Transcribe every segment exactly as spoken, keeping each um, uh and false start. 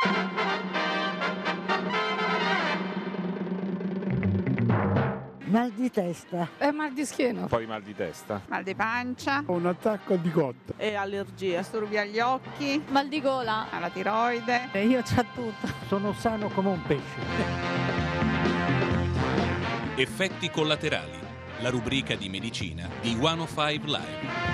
Mal di testa. E mal di schiena. Poi mal di testa. Mal di pancia. Un attacco di cotta. E allergie. Disturbi agli occhi. Mal di gola. Alla tiroide. E io c'ho tutto. Sono sano come un pesce. Effetti collaterali. La rubrica di medicina di centocinque Live.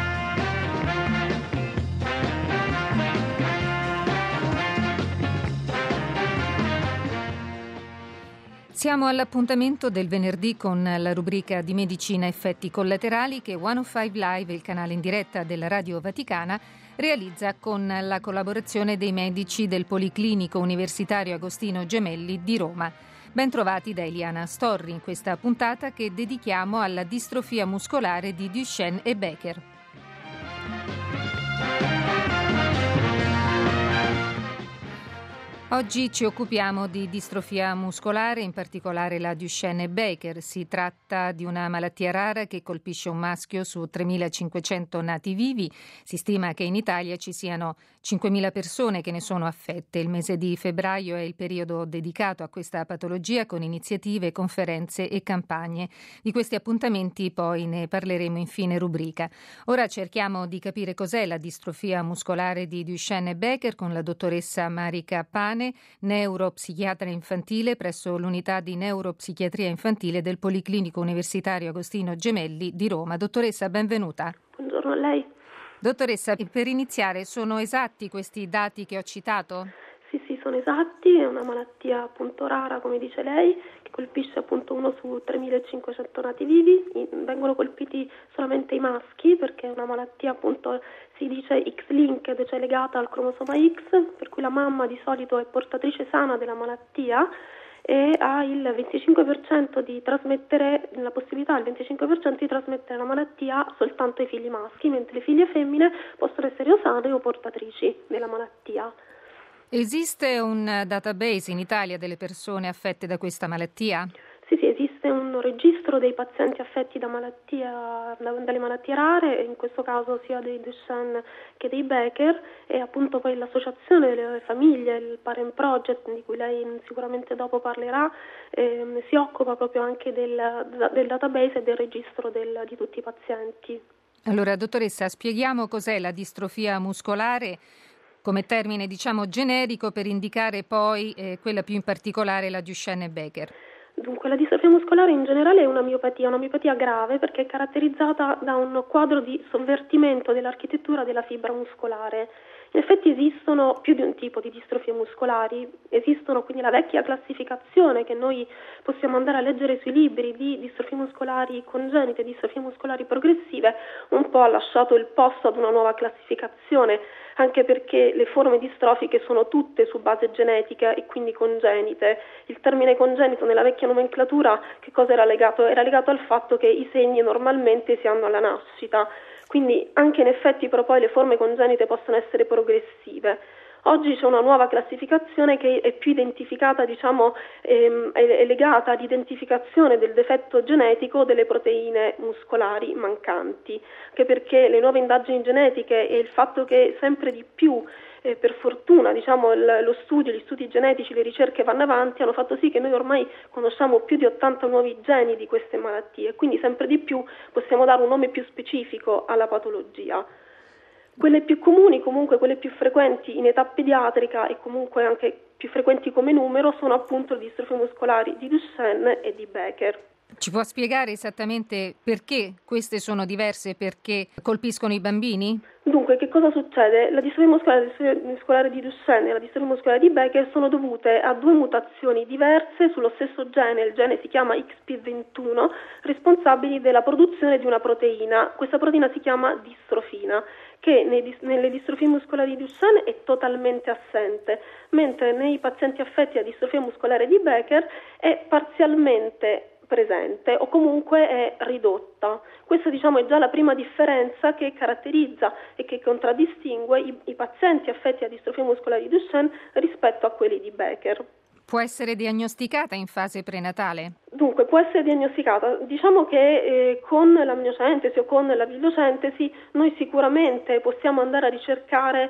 Siamo all'appuntamento del venerdì con la rubrica di medicina effetti collaterali che centocinque Live, il canale in diretta della Radio Vaticana, realizza con la collaborazione dei medici del Policlinico Universitario Agostino Gemelli di Roma. Ben trovati da Eliana Storri in questa puntata che dedichiamo alla distrofia muscolare di Duchenne e Becker. Oggi ci occupiamo di distrofia muscolare, in particolare la Duchenne e Becker. Si tratta di una malattia rara che colpisce un maschio su tremilacinquecento nati vivi. Si stima che in Italia ci siano cinquemila persone che ne sono affette. Il mese di febbraio è il periodo dedicato a questa patologia con iniziative, conferenze e campagne. Di questi appuntamenti poi ne parleremo in fine rubrica. Ora cerchiamo di capire cos'è la distrofia muscolare di Duchenne e Becker con la dottoressa Marica Pane, neuropsichiatra infantile presso l'unità di neuropsichiatria infantile del Policlinico Universitario Agostino Gemelli di Roma. Dottoressa, benvenuta. Buongiorno a lei. Dottoressa, per iniziare, sono esatti questi dati che ho citato? Sì, sì, sono esatti, è una malattia appunto rara, come dice lei, che colpisce appunto uno su tremilacinquecento nati vivi. Vengono colpiti solamente i maschi perché è una malattia appunto, si dice X-linked, cioè legata al cromosoma X, per cui la mamma di solito è portatrice sana della malattia e ha il venticinque per cento di trasmettere, la possibilità il venticinque per cento di trasmettere la malattia soltanto ai figli maschi, mentre le figlie femmine possono essere o sane o portatrici della malattia. Esiste un database in Italia delle persone affette da questa malattia? Sì, sì, esiste un registro dei pazienti affetti da malattia, da, dalle malattie rare, in questo caso sia dei Duchenne che dei Becker, e appunto poi l'associazione delle famiglie, il Parent Project, di cui lei sicuramente dopo parlerà, ehm, si occupa proprio anche del, del database e del registro del, di tutti i pazienti. Allora, dottoressa, spieghiamo cos'è la distrofia muscolare come termine, diciamo, generico per indicare poi eh, quella più in particolare, la Duchenne e Becker. Dunque, la distrofia muscolare in generale è una miopatia, una miopatia grave perché è caratterizzata da un quadro di sovvertimento dell'architettura della fibra muscolare. In effetti esistono più di un tipo di distrofie muscolari, esistono quindi la vecchia classificazione che noi possiamo andare a leggere sui libri di distrofie muscolari congenite e distrofie muscolari progressive, un po' ha lasciato il posto ad una nuova classificazione, anche perché le forme distrofiche sono tutte su base genetica e quindi congenite. Il termine congenito nella vecchia nomenclatura che cosa era legato? Era legato al fatto che i segni normalmente si hanno alla nascita. Quindi anche in effetti però poi le forme congenite possono essere progressive. Oggi c'è una nuova classificazione che è più identificata, diciamo, ehm, è legata all'identificazione del difetto genetico delle proteine muscolari mancanti, anche perché le nuove indagini genetiche e il fatto che sempre di più Eh, per fortuna, diciamo, il, lo studio, gli studi genetici, le ricerche vanno avanti, hanno fatto sì che noi ormai conosciamo più di ottanta nuovi geni di queste malattie, quindi sempre di più possiamo dare un nome più specifico alla patologia. Quelle più comuni, comunque quelle più frequenti in età pediatrica e comunque anche più frequenti come numero, sono appunto le distrofie muscolari di Duchenne e di Becker. Ci può spiegare esattamente perché queste sono diverse, perché colpiscono i bambini? Dunque, che cosa succede? La distrofia muscolare, la distrofia muscolare di Duchenne e la distrofia muscolare di Becker sono dovute a due mutazioni diverse sullo stesso gene, il gene si chiama X P ventuno, responsabili della produzione di una proteina. Questa proteina si chiama distrofina, che nei, nelle distrofie muscolari di Duchenne è totalmente assente, mentre nei pazienti affetti da distrofia muscolare di Becker è parzialmente presente o comunque è ridotta. Questa, diciamo, è già la prima differenza che caratterizza e che contraddistingue i, i pazienti affetti da distrofia muscolare di Duchenne rispetto a quelli di Becker. Può essere diagnosticata in fase prenatale? Dunque, può essere diagnosticata. Diciamo che eh, con l'amniocentesi o con la vilocentesi noi sicuramente possiamo andare a ricercare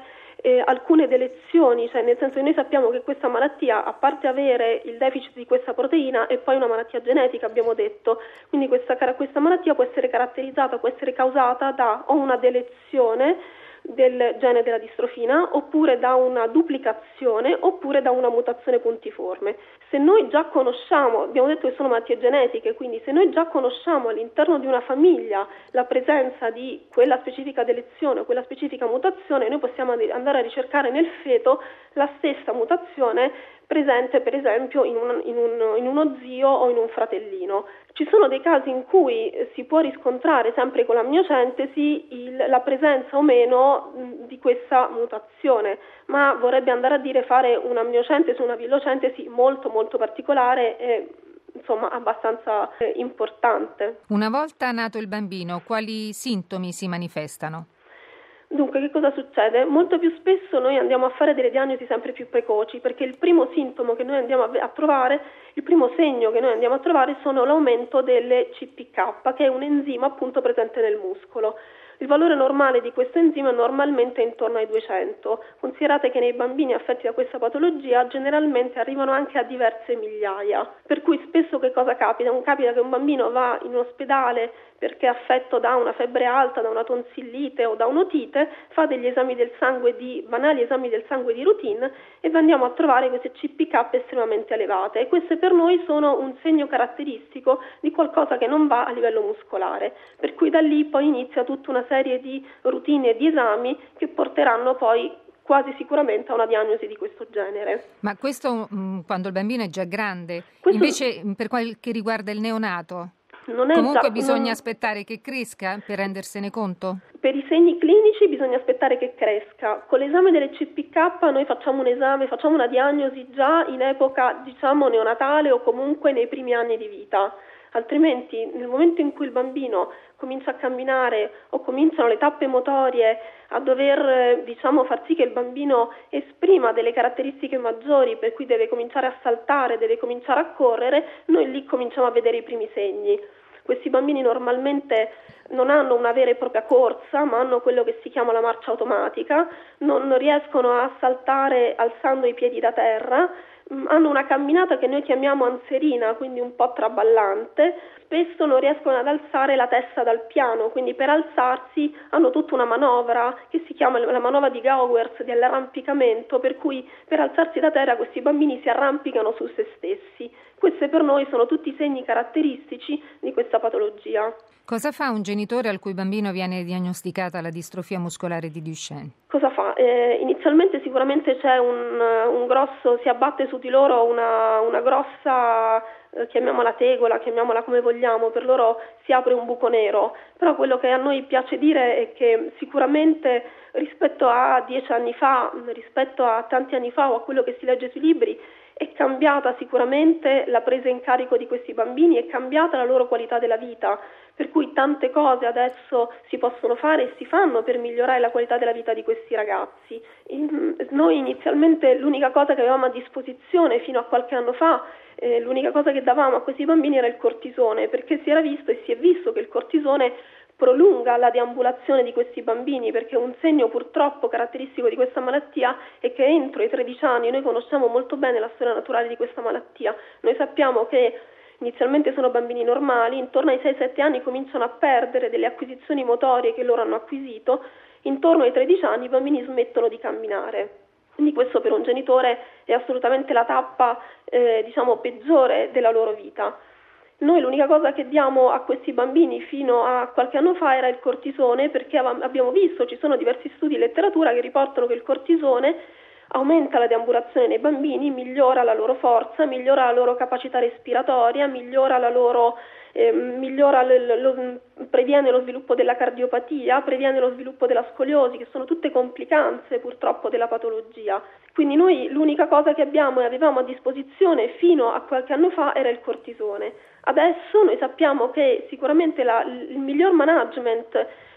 eh, alcune delezioni, cioè nel senso che noi sappiamo che questa malattia, a parte avere il deficit di questa proteina, è poi una malattia genetica, abbiamo detto, quindi questa, questa malattia può essere caratterizzata, può essere causata da o una delezione del gene della distrofina, oppure da una duplicazione, oppure da una mutazione puntiforme. Se noi già conosciamo, abbiamo detto che sono malattie genetiche, quindi se noi già conosciamo all'interno di una famiglia la presenza di quella specifica delezione o quella specifica mutazione, noi possiamo andare a ricercare nel feto la stessa mutazione presente per esempio in, un, in, un, in uno zio o in un fratellino. Ci sono dei casi in cui si può riscontrare sempre con l'amniocentesi il, la presenza o meno mh, di questa mutazione, ma vorrebbe andare a dire fare un'amniocentesi, una villocentesi molto molto particolare e insomma abbastanza eh, importante. Una volta nato il bambino, quali sintomi si manifestano? Dunque, che cosa succede? Molto più spesso noi andiamo a fare delle diagnosi sempre più precoci, perché il primo sintomo che noi andiamo a trovare, il primo segno che noi andiamo a trovare sono l'aumento delle C P K, che è un enzima appunto presente nel muscolo. Il valore normale di questo enzima normalmente è intorno ai duecento. Considerate che nei bambini affetti da questa patologia generalmente arrivano anche a diverse migliaia. Per cui spesso che cosa capita? Capita che un bambino va in ospedale perché è affetto da una febbre alta, da una tonsillite o da un'otite, fa degli esami del sangue di banali esami del sangue di routine e andiamo a trovare queste C P K estremamente elevate, e queste per noi sono un segno caratteristico di qualcosa che non va a livello muscolare, per cui da lì poi inizia tutta una serie di routine e di esami che porteranno poi quasi sicuramente a una diagnosi di questo genere. Ma questo mh, quando il bambino è già grande, questo... invece per quel che riguarda il neonato? Non è Comunque già, bisogna non... aspettare che cresca per rendersene conto? Per i segni clinici bisogna aspettare che cresca. Con l'esame delle C P K noi facciamo un esame, facciamo una diagnosi già in epoca diciamo neonatale o comunque nei primi anni di vita. Altrimenti nel momento in cui il bambino comincia a camminare o cominciano le tappe motorie a dover diciamo far sì che il bambino esprima delle caratteristiche maggiori, per cui deve cominciare a saltare, deve cominciare a correre, noi lì cominciamo a vedere i primi segni. Questi bambini normalmente non hanno una vera e propria corsa, ma hanno quello che si chiama la marcia automatica, non riescono a saltare alzando i piedi da terra, hanno una camminata che noi chiamiamo anserina, quindi un po' traballante, spesso non riescono ad alzare la testa dal piano, quindi per alzarsi hanno tutta una manovra che si chiama la manovra di Gowers, dell'arrampicamento, per cui per alzarsi da terra questi bambini si arrampicano su se stessi. Questi per noi sono tutti segni caratteristici di questa patologia. Cosa fa un genitore al cui bambino viene diagnosticata la distrofia muscolare di Duchenne? Cosa fa? Eh, inizialmente sicuramente c'è un, un grosso, si abbatte su di loro una, una grossa, eh, chiamiamola tegola, chiamiamola come vogliamo, per loro si apre un buco nero, però quello che a noi piace dire è che sicuramente rispetto a dieci anni fa, rispetto a tanti anni fa o a quello che si legge sui libri, è cambiata sicuramente la presa in carico di questi bambini, è cambiata la loro qualità della vita, per cui tante cose adesso si possono fare e si fanno per migliorare la qualità della vita di questi ragazzi. Noi inizialmente l'unica cosa che avevamo a disposizione fino a qualche anno fa, eh, l'unica cosa che davamo a questi bambini era il cortisone, perché si era visto e si è visto che il cortisone prolunga la deambulazione di questi bambini, perché un segno purtroppo caratteristico di questa malattia è che entro i tredici anni, noi conosciamo molto bene la storia naturale di questa malattia, noi sappiamo che inizialmente sono bambini normali, intorno ai sei sette anni cominciano a perdere delle acquisizioni motorie che loro hanno acquisito, intorno ai tredici anni i bambini smettono di camminare. Quindi questo per un genitore è assolutamente la tappa eh, diciamo peggiore della loro vita. Noi l'unica cosa che diamo a questi bambini fino a qualche anno fa era il cortisone, perché abbiamo visto, ci sono diversi studi in letteratura che riportano che il cortisone aumenta la deambulazione nei bambini, migliora la loro forza, migliora la loro capacità respiratoria, migliora la loro eh, migliora lo, lo, previene lo sviluppo della cardiopatia, previene lo sviluppo della scoliosi, che sono tutte complicanze purtroppo della patologia. Quindi noi l'unica cosa che abbiamo e avevamo a disposizione fino a qualche anno fa era il cortisone. Adesso noi sappiamo che sicuramente la, il miglior management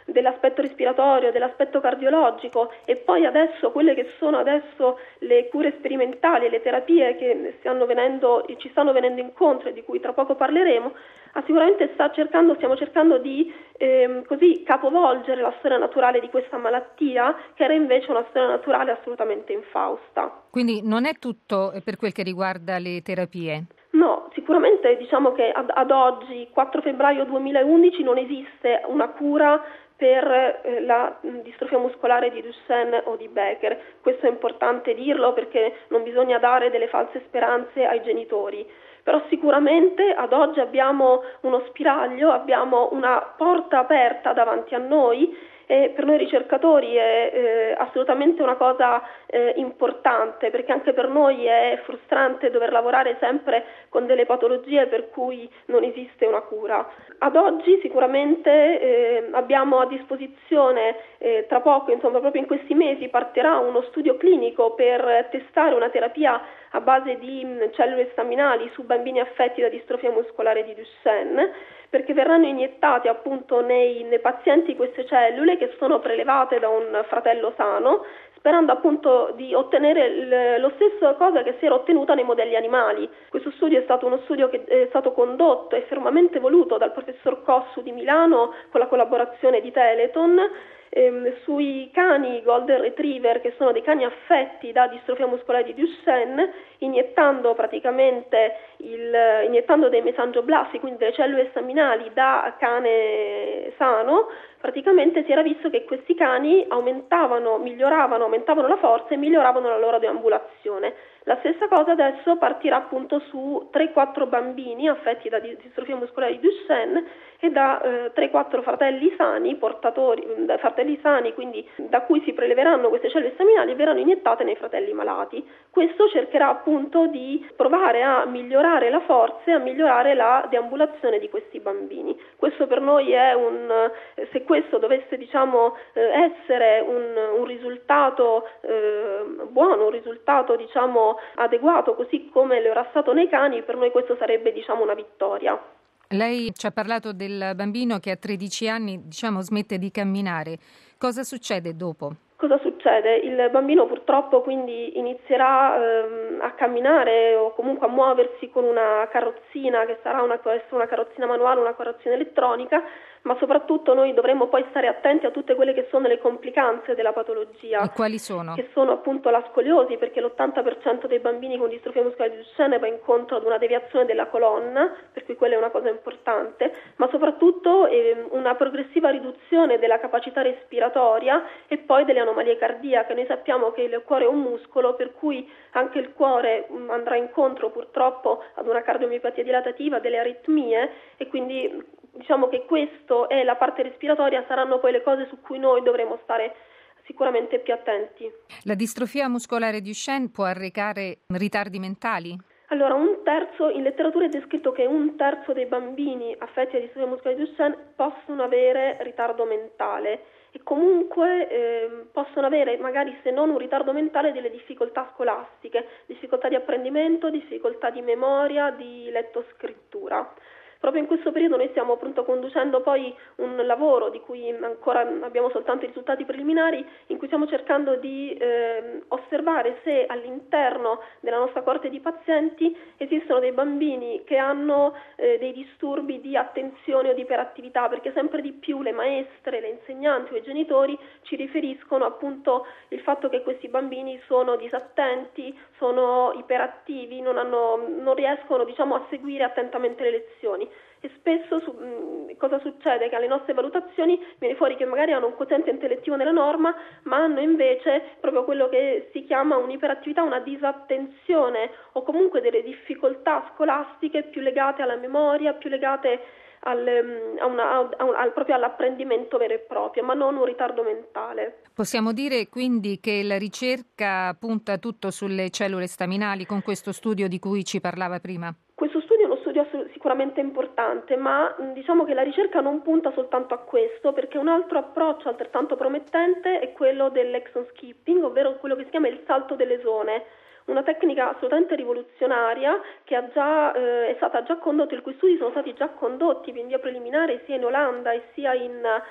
dell'aspetto respiratorio, dell'aspetto cardiologico, e poi adesso quelle che sono adesso le cure sperimentali, le terapie che stanno venendo, ci stanno venendo incontro e di cui tra poco parleremo, ah, sicuramente sta cercando, stiamo cercando di ehm, così capovolgere la storia naturale di questa malattia, che era invece una storia naturale assolutamente infausta. Quindi non è tutto per quel che riguarda le terapie? No, sicuramente diciamo che ad, ad oggi, quattro febbraio duemilaundici, non esiste una cura per eh, la distrofia muscolare di Duchenne o di Becker. Questo è importante dirlo perché non bisogna dare delle false speranze ai genitori. Però sicuramente ad oggi abbiamo uno spiraglio, abbiamo una porta aperta davanti a noi, e per noi ricercatori è eh, assolutamente una cosa eh, importante, perché anche per noi è frustrante dover lavorare sempre con delle patologie per cui non esiste una cura. Ad oggi sicuramente eh, abbiamo a disposizione, eh, tra poco, insomma proprio in questi mesi, partirà uno studio clinico per testare una terapia a base di mh, cellule staminali su bambini affetti da distrofia muscolare di Duchenne, perché verranno iniettate appunto nei, nei pazienti queste cellule che sono prelevate da un fratello sano, sperando appunto di ottenere il, lo stesso cosa che si era ottenuta nei modelli animali. Questo studio è stato uno studio che è stato condotto e fermamente voluto dal professor Cossu di Milano con la collaborazione di Teleton, ehm, sui cani Golden Retriever, che sono dei cani affetti da distrofia muscolare di Duchenne, iniettando praticamente il, iniettando dei mesangioblasti, quindi delle cellule staminali da cane sano. Praticamente si era visto che questi cani aumentavano, miglioravano, aumentavano la forza e miglioravano la loro deambulazione. La stessa cosa adesso partirà appunto su tre quattro bambini affetti da distrofia muscolare di Duchenne e da eh, tre quattro fratelli sani, portatori, fratelli sani, quindi da cui si preleveranno queste cellule staminali e verranno iniettate nei fratelli malati. Questo cercherà appunto di provare a migliorare la forza e a migliorare la deambulazione di questi bambini. Questo per noi è un, se questo dovesse diciamo essere un, un risultato eh, buono, un risultato diciamo adeguato, così come lo era stato nei cani, per noi questo sarebbe diciamo una vittoria. Lei ci ha parlato del bambino che a tredici anni diciamo smette di camminare. Cosa succede dopo? Cosa succede? Il bambino purtroppo quindi inizierà ehm, a camminare o comunque a muoversi con una carrozzina che sarà una, può essere una carrozzina manuale, una carrozzina elettronica, ma soprattutto noi dovremo poi stare attenti a tutte quelle che sono le complicanze della patologia. E quali sono? Che sono appunto la scoliosi, perché l'ottanta per cento dei bambini con distrofia muscolare di Duchenne va incontro ad una deviazione della colonna, per cui quella è una cosa importante, ma soprattutto eh, una progressiva riduzione della capacità respiratoria e poi delle anomalie cardiache. Noi sappiamo che il cuore è un muscolo, per cui anche il cuore mh, andrà incontro purtroppo ad una cardiomiopatia dilatativa, delle aritmie, e quindi diciamo che questo e la parte respiratoria saranno poi le cose su cui noi dovremo stare sicuramente più attenti. La distrofia muscolare di Duchenne può arrecare ritardi mentali? Allora, un terzo, in letteratura è descritto che un terzo dei bambini affetti da distrofia muscolare di Duchenne possono avere ritardo mentale e comunque eh, possono avere magari, se non un ritardo mentale, delle difficoltà scolastiche, difficoltà di apprendimento, difficoltà di memoria, di lettoscrittura. Proprio in questo periodo noi stiamo appunto conducendo poi un lavoro di cui ancora abbiamo soltanto i risultati preliminari, in cui stiamo cercando di eh, osservare se all'interno della nostra coorte di pazienti esistono dei bambini che hanno eh, dei disturbi di attenzione o di iperattività, perché sempre di più le maestre, le insegnanti o i genitori ci riferiscono appunto il fatto che questi bambini sono disattenti, sono iperattivi, non, hanno, non riescono diciamo a seguire attentamente le lezioni. E spesso su, mh, cosa succede? Che alle nostre valutazioni viene fuori che magari hanno un quoziente intellettivo nella norma, ma hanno invece proprio quello che si chiama un'iperattività, una disattenzione o comunque delle difficoltà scolastiche più legate alla memoria, più legate al, a una, a un, al, proprio all'apprendimento vero e proprio, ma non un ritardo mentale. Possiamo dire quindi che la ricerca punta tutto sulle cellule staminali con questo studio di cui ci parlava prima? Questo studio è uno studio sicuramente importante, ma diciamo che la ricerca non punta soltanto a questo, perché un altro approccio altrettanto promettente è quello dell'exon skipping, ovvero quello che si chiama il salto delle zone, una tecnica assolutamente rivoluzionaria che ha già, eh, è stata già condotta, i cui studi sono stati già condotti in via preliminare sia in Olanda e sia in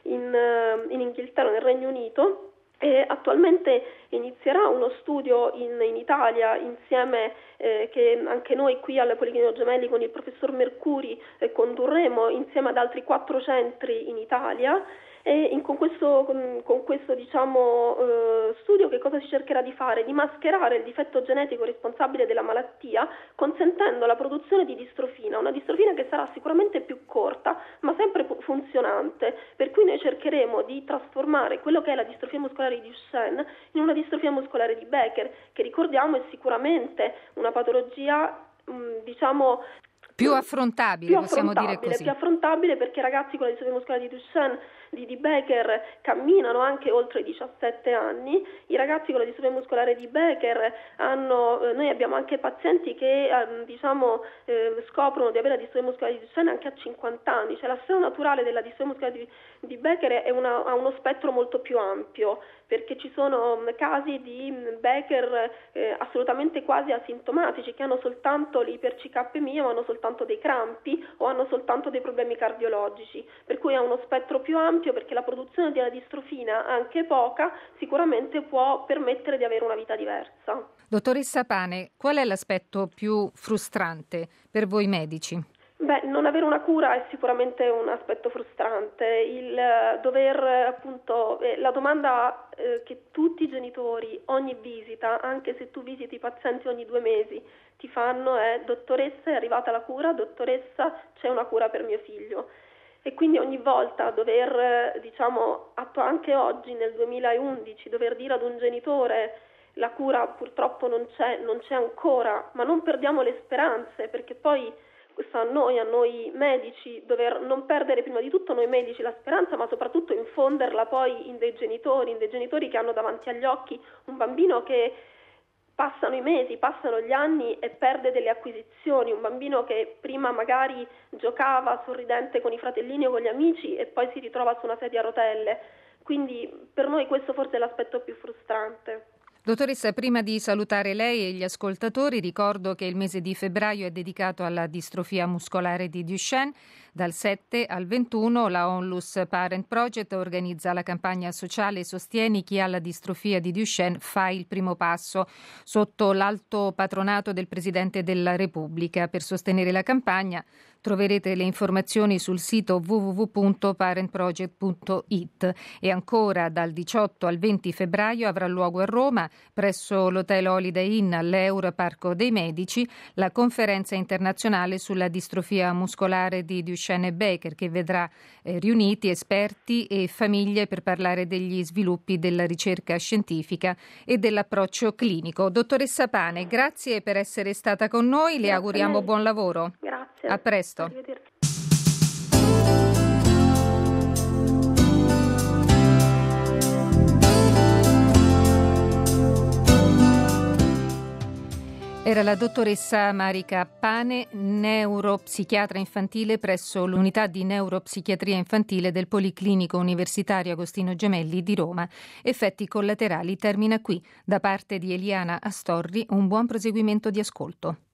in, in Inghilterra, nel Regno Unito. E attualmente inizierà uno studio in, in Italia insieme eh, che anche noi qui al Policlinico Gemelli con il professor Mercuri eh, condurremo insieme ad altri quattro centri in Italia. E in, con questo, con, con questo diciamo, eh, studio che cosa si cercherà di fare? Di mascherare il difetto genetico responsabile della malattia, consentendo la produzione di distrofina, una distrofina che sarà sicuramente più corta ma sempre funzionante, per cui noi cercheremo di trasformare quello che è la distrofia muscolare di Duchenne in una distrofia muscolare di Becker, che ricordiamo è sicuramente una patologia mh, diciamo più affrontabile, più possiamo affrontabile, dire così. Più affrontabile perché i ragazzi con la distrofia muscolare di Duchenne di, di Becker camminano anche oltre i diciassette anni, i ragazzi con la distrofia muscolare di Becker hanno, eh, noi abbiamo anche pazienti che eh, diciamo eh, scoprono di avere la distrofia muscolare di Duchenne anche a cinquanta anni, cioè la storia naturale della distrofia muscolare di, di Becker è una, ha uno spettro molto più ampio, perché ci sono casi di Becker eh, assolutamente quasi asintomatici, che hanno soltanto l'ipercicapemia o hanno soltanto dei crampi o hanno soltanto dei problemi cardiologici, per cui ha uno spettro più ampio, perché la produzione della distrofina, anche poca, sicuramente può permettere di avere una vita diversa. Dottoressa Pane, qual è l'aspetto più frustrante per voi medici? Beh, non avere una cura è sicuramente un aspetto frustrante, il dover appunto, eh, la domanda eh, che tutti i genitori ogni visita, anche se tu visiti i pazienti ogni due mesi, ti fanno è: dottoressa, è arrivata la cura? Dottoressa, c'è una cura per mio figlio? E quindi ogni volta dover, diciamo, anche oggi nel duemilaundici, dover dire ad un genitore: la cura purtroppo non c'è, non c'è ancora, ma non perdiamo le speranze, perché poi sta a noi, a noi medici, dover non perdere prima di tutto noi medici la speranza, ma soprattutto infonderla poi in dei genitori, in dei genitori che hanno davanti agli occhi un bambino che passano i mesi, passano gli anni e perde delle acquisizioni, un bambino che prima magari giocava sorridente con i fratellini o con gli amici e poi si ritrova su una sedia a rotelle. Quindi per noi questo forse è l'aspetto più frustrante. Dottoressa, prima di salutare lei e gli ascoltatori, ricordo che il mese di febbraio è dedicato alla distrofia muscolare di Duchenne. Dal sette al ventuno la Onlus Parent Project organizza la campagna sociale Sostieni chi ha la distrofia di Duchenne, fai il primo passo, sotto l'alto patronato del Presidente della Repubblica. Per sostenere la campagna troverete le informazioni sul sito w w w punto parent project punto i t. E ancora dal diciotto al venti febbraio avrà luogo a Roma, presso l'Hotel Holiday Inn all'Eur Parco dei Medici, la conferenza internazionale sulla distrofia muscolare di Duchenne e Becker, che vedrà eh, riuniti esperti e famiglie per parlare degli sviluppi della ricerca scientifica e dell'approccio clinico. Dottoressa Pane, grazie per essere stata con noi, le Grazie auguriamo buon lavoro. Grazie. A presto. Arrivederci. Era la dottoressa Marica Pane, neuropsichiatra infantile presso l'unità di neuropsichiatria infantile del Policlinico Universitario Agostino Gemelli di Roma. Effetti collaterali termina qui. Da parte di Eliana Astorri, un buon proseguimento di ascolto.